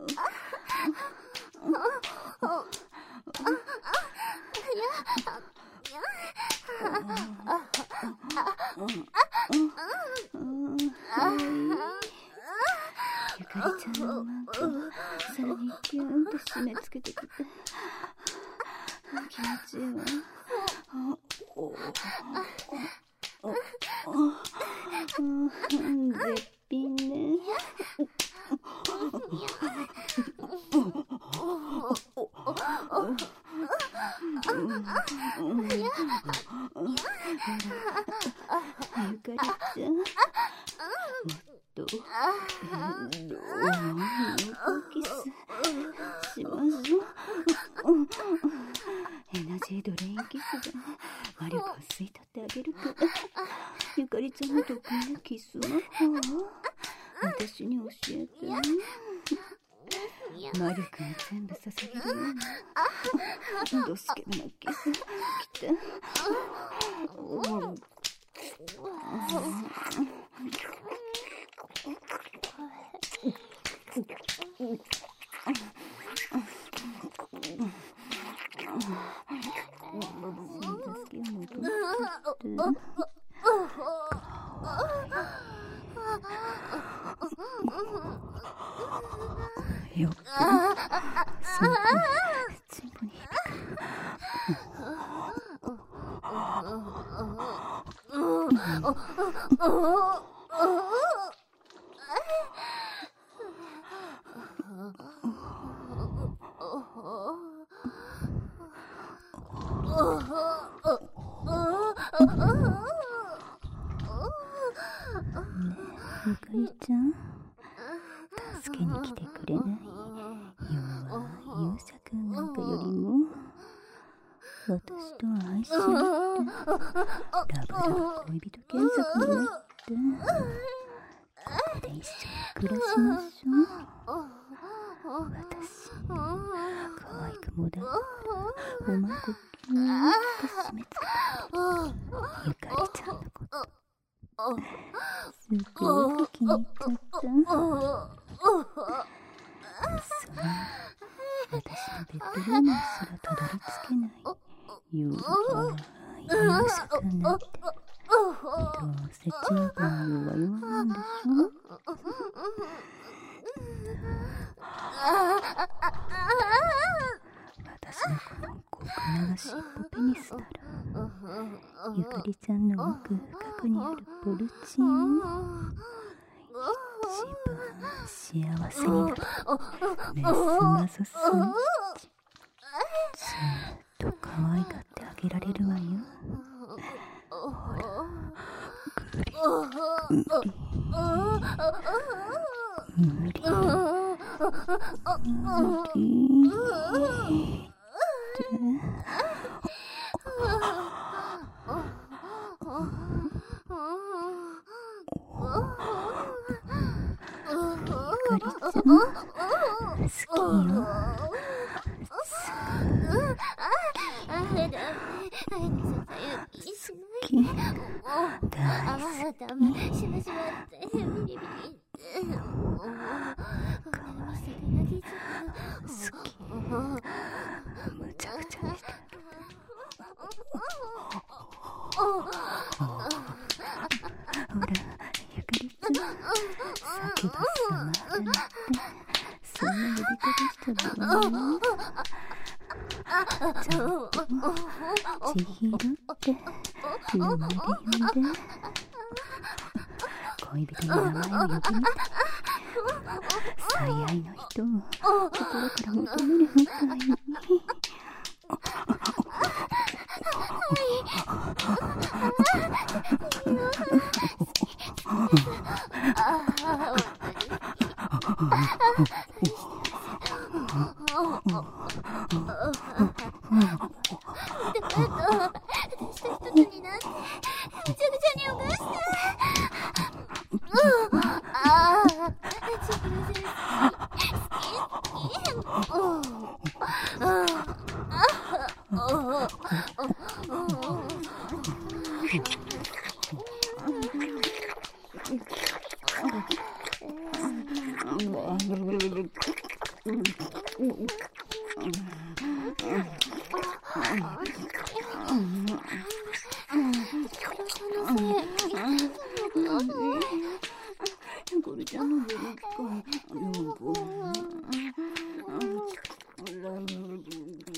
ゆかりちゃんのマークをさらにギューンと締め付けてくれて気持ちいいわ。絶品ね。ゆかりちゃん、もっとキスしましょう。エナジードレインキスで魔力を吸い取ってあげるから、ゆかりちゃんの得意なキスの方を私に教えて。魔力が全部捧げるようにドスケベなキス来て。よくそうチンポに響ゆかりちゃん、助けに来てくれない勇者くんなんかよりも私と愛し合ってラブラブ恋人検索になってここで一緒に暮らしましょう。私可愛くもだからおまこぎゅーっと締め付けたゆかりちゃんのことすごく気に入っちゃった。それ私のベッドルームにすらたどり着けない陽気な勇者くんなんて、どうせチンポの弱々なんでしょ。私のこの極長しっぽペニスならゆかりちゃんの奥深くにあるポルチンを一番幸せになるメスマゾスイッチずっと可愛がってあげられるわよ。ほらグリグリグリゆかりちゃん好きよ。むちゃくちゃにしてほらゆかりちゃん、サキバスマーだなんてそんな呼び方したらちゃんと千尋って名前で呼んで、恋人の名前を呼びみたい。最愛の人を心から求めるみたいに。 여보.